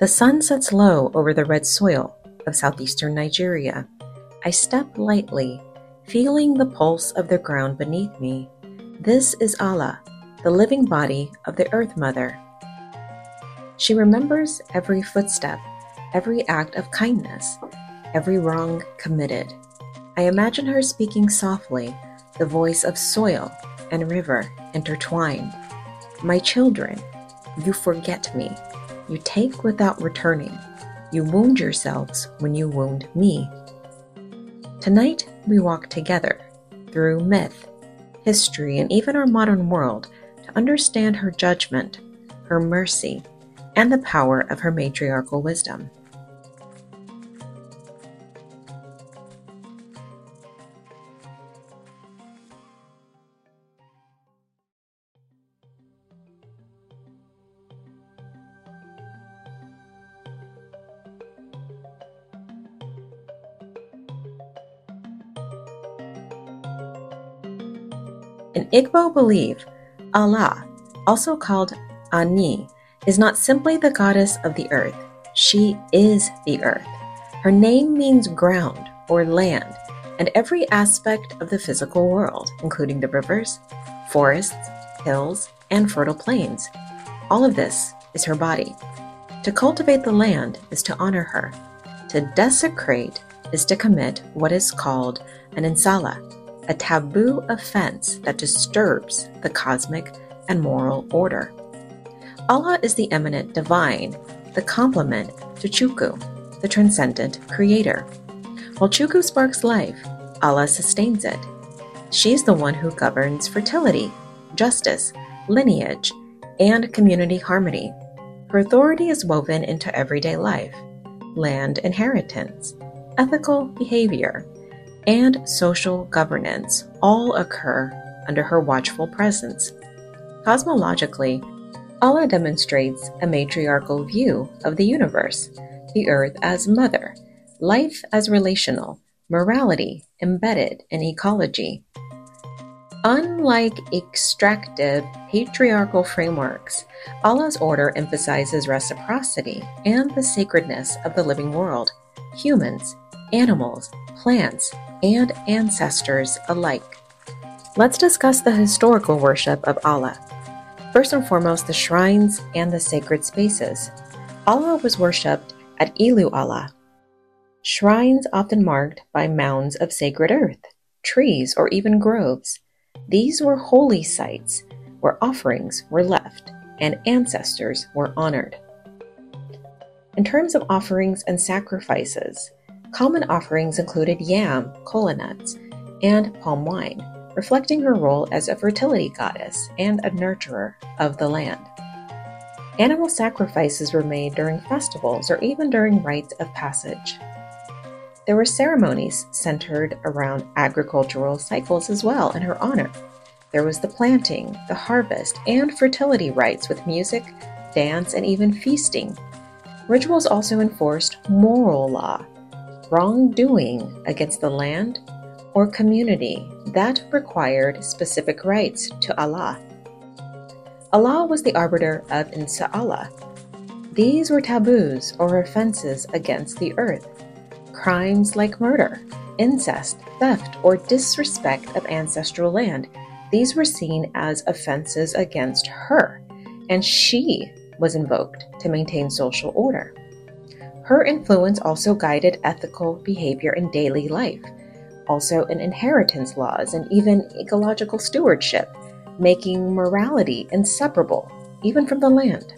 The sun sets low over the red soil of southeastern Nigeria. I step lightly, feeling the pulse of the ground beneath me. This is Allah, the living body of the Earth Mother. She remembers every footstep, every act of kindness, every wrong committed. I imagine her speaking softly, the voice of soil and river intertwine. My children, you forget me. You take without returning. You wound yourselves when you wound me. Tonight, we walk together through myth, history, and even our modern world to understand her judgment, her mercy, and the power of her matriarchal wisdom. In Igbo belief, Allah, also called Ani, is not simply the goddess of the earth. She is the earth. Her name means ground or land, and every aspect of the physical world, including the rivers, forests, hills, and fertile plains. All of this is her body. To cultivate the land is to honor her. To desecrate is to commit what is called an insala, a taboo offense that disturbs the cosmic and moral order. Allah is the eminent divine, the complement to Chukwu, the transcendent creator. While Chukwu sparks life, Allah sustains it. She's the one who governs fertility, justice, lineage, and community harmony. Her authority is woven into everyday life, land inheritance, ethical behavior, and social governance all occur under her watchful presence. Cosmologically, Allah demonstrates a matriarchal view of the universe, the earth as mother, life as relational, morality embedded in ecology. Unlike extractive patriarchal frameworks, Allah's order emphasizes reciprocity and the sacredness of the living world, humans, animals, plants, and ancestors alike. Let's discuss the historical worship of Allah. First and foremost, the shrines and the sacred spaces. Allah was worshipped at Ilu Allah, shrines often marked by mounds of sacred earth, trees, or even groves. These were holy sites where offerings were left and ancestors were honored. In terms of offerings and sacrifices, common offerings included yam, kola nuts, and palm wine, reflecting her role as a fertility goddess and a nurturer of the land. Animal sacrifices were made during festivals or even during rites of passage. There were ceremonies centered around agricultural cycles as well in her honor. There was the planting, the harvest, and fertility rites with music, dance, and even feasting. Rituals also enforced moral law, wrongdoing against the land or community that required specific rites to Allah. Allah was the arbiter of Insa'Allah. These were taboos or offenses against the earth. Crimes like murder, incest, theft, or disrespect of ancestral land. These were seen as offenses against her, and she was invoked to maintain social order. Her influence also guided ethical behavior in daily life, also in inheritance laws and even ecological stewardship, making morality inseparable even from the land.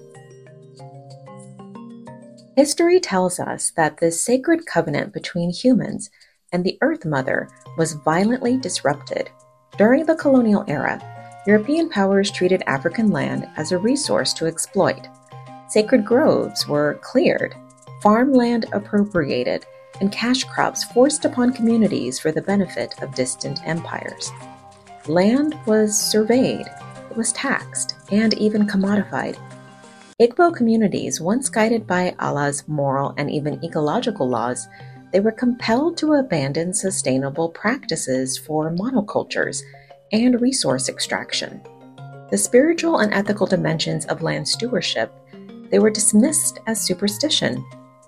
History tells us that this sacred covenant between humans and the Earth Mother was violently disrupted. During the colonial era, European powers treated African land as a resource to exploit. Sacred groves were cleared, farmland appropriated, and cash crops forced upon communities for the benefit of distant empires. Land was surveyed, it was taxed, and even commodified. Igbo communities, once guided by Allah's moral and even ecological laws, they were compelled to abandon sustainable practices for monocultures and resource extraction. The spiritual and ethical dimensions of land stewardship, they were dismissed as superstition.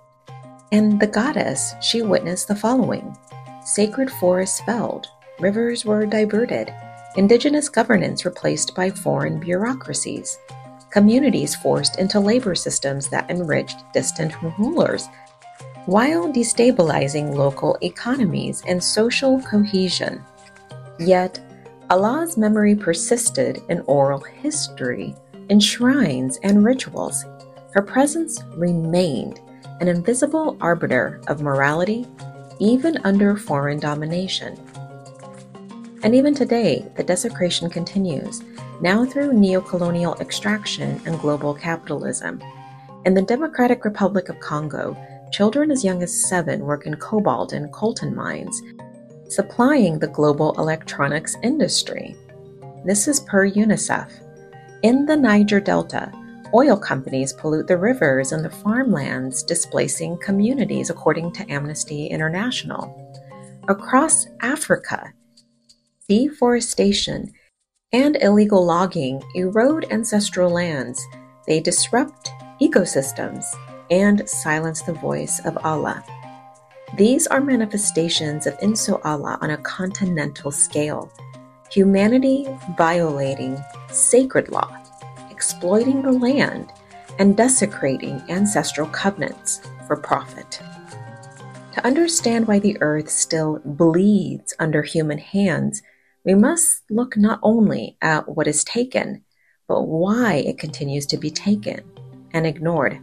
And the goddess, she witnessed the following: sacred forests felled, rivers were diverted, indigenous governance replaced by foreign bureaucracies, communities forced into labor systems that enriched distant rulers, while destabilizing local economies and social cohesion. Yet, Allah's memory persisted in oral history, in shrines and rituals. Her presence remained an invisible arbiter of morality, even under foreign domination. And even today, the desecration continues, now through neocolonial extraction and global capitalism. In the Democratic Republic of Congo, children as young as 7 work in cobalt and coltan mines, supplying the global electronics industry. This is per UNICEF. In the Niger Delta, oil companies pollute the rivers and the farmlands, displacing communities, according to Amnesty International. Across Africa, deforestation and illegal logging erode ancestral lands. They disrupt ecosystems and silence the voice of Allah. These are manifestations of Inso Allah on a continental scale. Humanity violating sacred law, exploiting the land, and desecrating ancestral covenants for profit. To understand why the earth still bleeds under human hands, we must look not only at what is taken, but why it continues to be taken and ignored.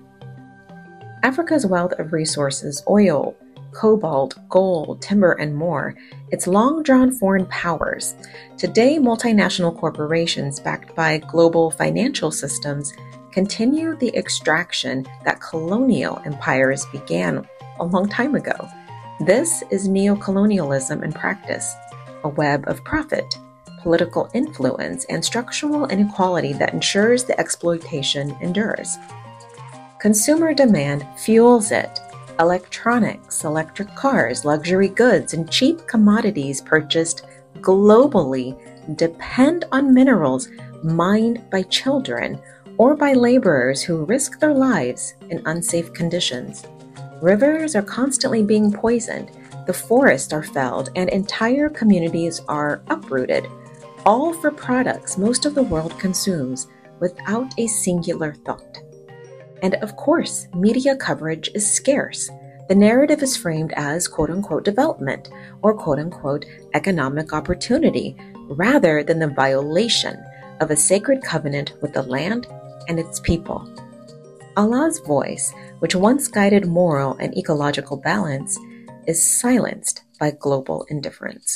Africa's wealth of resources, oil, cobalt, gold, timber, and more, its long-drawn foreign powers. Today, multinational corporations backed by global financial systems continue the extraction that colonial empires began a long time ago. This is neocolonialism in practice, a web of profit, political influence, and structural inequality that ensures the exploitation endures. Consumer demand fuels it. Electronics, electric cars, luxury goods, and cheap commodities purchased globally depend on minerals mined by children or by laborers who risk their lives in unsafe conditions. Rivers are constantly being poisoned, the forests are felled, and entire communities are uprooted, all for products most of the world consumes without a singular thought. And of course, media coverage is scarce. The narrative is framed as quote-unquote development or quote-unquote economic opportunity, rather than the violation of a sacred covenant with the land and its people. Allah's voice, which once guided moral and ecological balance, is silenced by global indifference.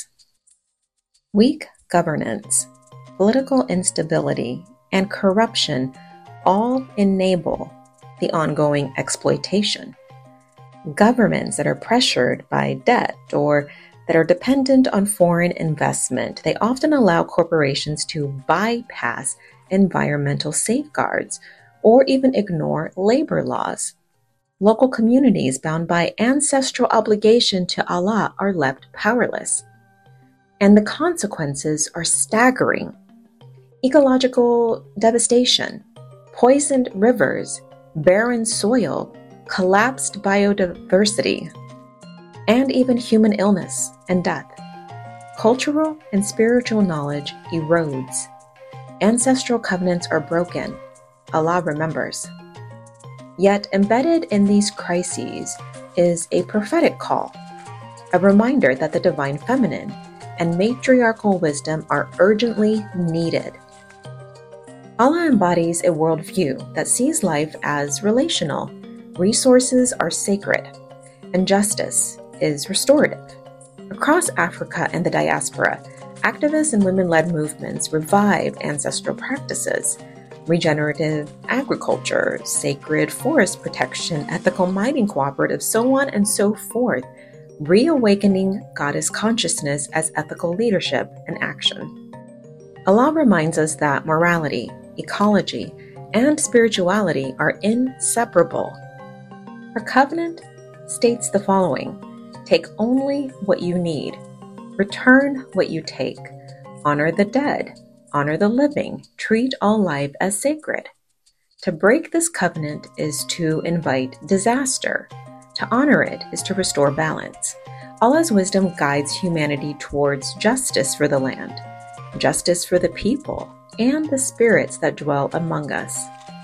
Weak governance, political instability, and corruption all enable the ongoing exploitation. Governments that are pressured by debt or that are dependent on foreign investment, they often allow corporations to bypass environmental safeguards or even ignore labor laws. Local communities bound by ancestral obligation to Allah are left powerless. And the consequences are staggering. Ecological devastation, poisoned rivers, barren soil, collapsed biodiversity, and even human illness and death. Cultural and spiritual knowledge erodes. Ancestral covenants are broken. Allah remembers. Yet embedded in these crises is a prophetic call, a reminder that the divine feminine and matriarchal wisdom are urgently needed. Allah embodies a worldview that sees life as relational, resources are sacred, and justice is restorative. Across Africa and the diaspora, activists and women-led movements revive ancestral practices, regenerative agriculture, sacred forest protection, ethical mining cooperatives, so on and so forth, reawakening goddess consciousness as ethical leadership and action. Allah reminds us that morality, ecology, and spirituality are inseparable. Her covenant states the following: take only what you need, return what you take, honor the dead, honor the living, treat all life as sacred. To break this covenant is to invite disaster. To honor it is to restore balance. Allah's wisdom guides humanity towards justice for the land, justice for the people, and the spirits that dwell among us.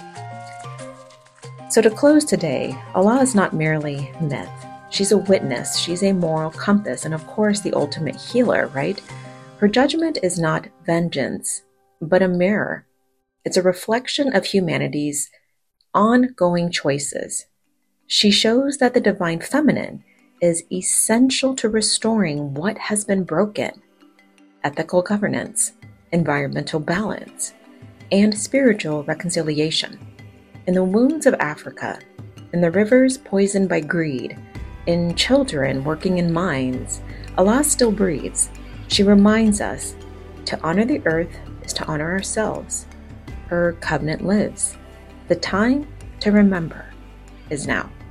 So to close today, Allah is not merely myth. She's a witness, she's a moral compass, and of course the ultimate healer, right? Her judgment is not vengeance, but a mirror. It's a reflection of humanity's ongoing choices. She shows that the divine feminine is essential to restoring what has been broken: ethical governance, environmental balance, and spiritual reconciliation. In the wounds of Africa, in the rivers poisoned by greed, in children working in mines, Allah still breathes. She reminds us to honor the earth is to honor ourselves. Her covenant lives. The time to remember is now.